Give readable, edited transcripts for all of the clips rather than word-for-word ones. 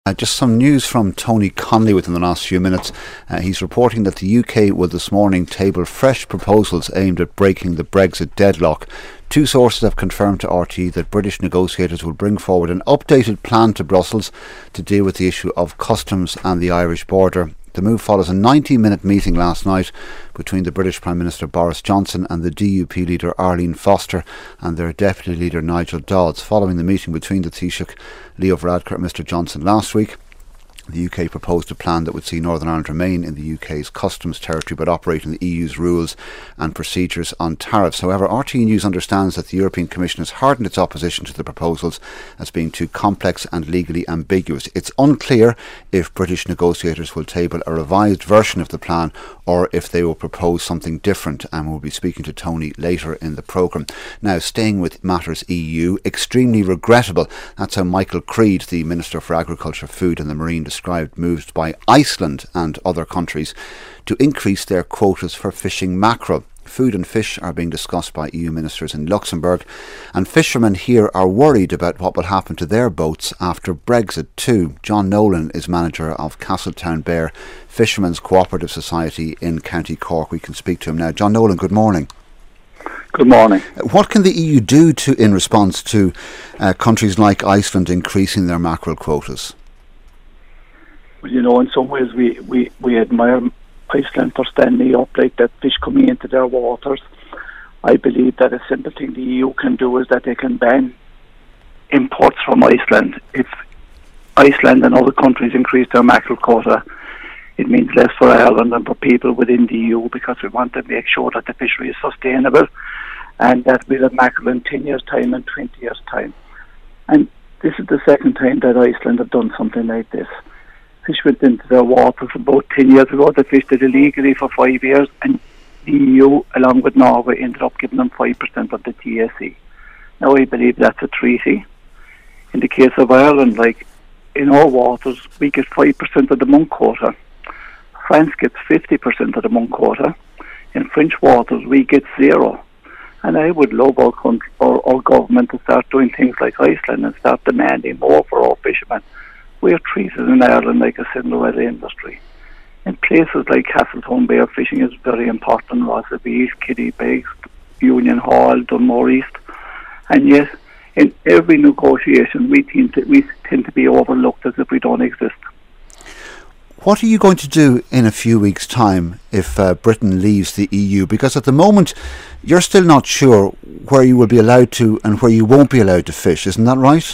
Just some news from Tony Connolly within the last few minutes. He's reporting that the UK will this morning table fresh proposals aimed at breaking the Brexit deadlock. Two sources have confirmed to RT that British negotiators will bring forward an updated plan to Brussels to deal with the issue of customs and the Irish border. The move follows a 90-minute meeting last night between the British Prime Minister Boris Johnson and the DUP leader Arlene Foster and their Deputy Leader Nigel Dodds. Following the meeting between the Taoiseach Leo Varadkar and Mr Johnson last week, the UK proposed a plan that would see Northern Ireland remain in the UK's customs territory but operate in the EU's rules and procedures on tariffs. However, RTE News understands that the European Commission has hardened its opposition to the proposals as being too complex and legally ambiguous. It's unclear if British negotiators will table a revised version of the plan or if they will propose something different, and we'll be speaking to Tony later in the programme. Now, staying with matters EU, extremely regrettable. That's how Michael Creed, the Minister for Agriculture, Food and the Marine, described moves by Iceland and other countries to increase their quotas for fishing mackerel. Food and fish are being discussed by EU ministers in Luxembourg, and fishermen here are worried about what will happen to their boats after Brexit too. John Nolan is manager of Castletownbere Fishermen's Cooperative Society in County Cork. We can speak to him now. John Nolan, good morning. Good morning. What can the EU do in response to countries like Iceland increasing their mackerel quotas? Well, you know, in some ways we admire Iceland for standing up like that, fish coming into their waters. I believe that a simple thing the EU can do is that they can ban imports from Iceland. If Iceland and other countries increase their mackerel quota, it means less for Ireland and for people within the EU, because we want to make sure that the fishery is sustainable and that we'll have mackerel in 10 years' time and 20 years' time. And this is the second time that Iceland have done something like this. Fish went into their waters about 10 years ago. They fished it illegally for 5 years, and the EU, along with Norway, ended up giving them 5% of the TSE. Now, I believe that's a treaty. In the case of Ireland, like in our waters, we get 5% of the monk quota. France gets 50% of the monk quota. In French waters, we get 0. And I would love our government to start doing things like Iceland and start demanding more for our fishermen. We are treated in Ireland like a Cinderella industry. In places like Castletownbere, fishing is very important. Rossaveel, Kittybegs, Union Hall, Dunmore East. And yet, in every negotiation, we tend to be overlooked as if we don't exist. What are you going to do in a few weeks' time if Britain leaves the EU? Because at the moment, you're still not sure where you will be allowed to and where you won't be allowed to fish. Isn't that right?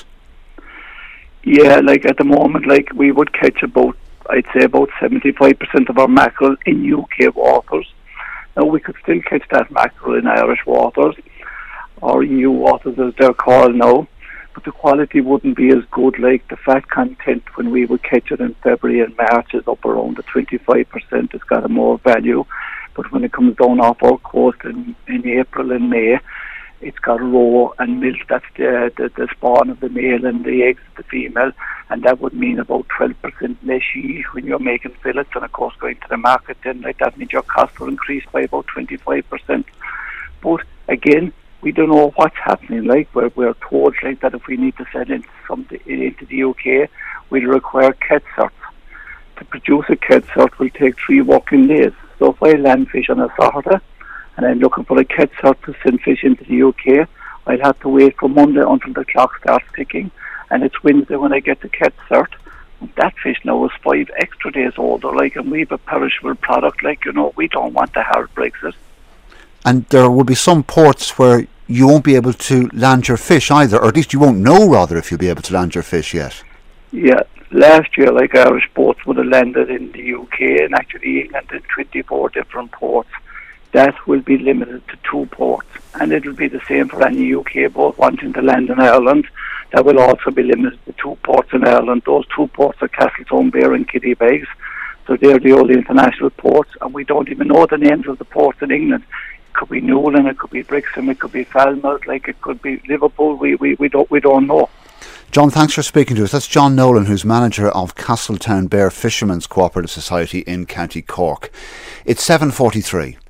Yeah, like at the moment, like we would catch I'd say about 75% of our mackerel in UK waters. Now, we could still catch that mackerel in Irish waters, or EU waters as they're called now, but the quality wouldn't be as good. Like the fat content when we would catch it in February and March is up around the 25%. It's got a more value, but when it comes down off our coast in April and May, it's got raw and milk. That's the spawn of the male and the eggs of the female, and that would mean about 12% less yield when you're making fillets, and of course going to the market then like that means your costs will increase by about 25%. But again, we don't know what's happening. Like we're told like that if we need to sell into the UK, we'll require CAT certs. To produce a CAT cert will take 3 working days. So if I land fish on a Saturday and I'm looking for a CAT cert to send fish into the UK, I'll have to wait from Monday until the clock starts ticking, and it's Wednesday when I get the CAT cert. That fish now is 5 extra days older, like, and we've a perishable product, like, you know, we don't want a hard Brexit. And there will be some ports where you won't be able to land your fish either, or at least you won't know rather if you'll be able to land your fish yet. Yeah, last year, like, Irish boats would have landed in the UK and actually England in 24 different ports. That will be limited to 2 ports, and it will be the same for any UK boat wanting to land in Ireland. That will also be limited to 2 ports in Ireland. Those 2 ports are Castletownbere and Kittybegs, so they're the only international ports, and we don't even know the names of the ports in England. It could be Newlyn, it could be Brixham, it could be Falmouth, like it could be Liverpool. We don't know. John, thanks for speaking to us. That's John Nolan, who's manager of Castletownbere Fishermen's Cooperative Society in County Cork. It's 7:43.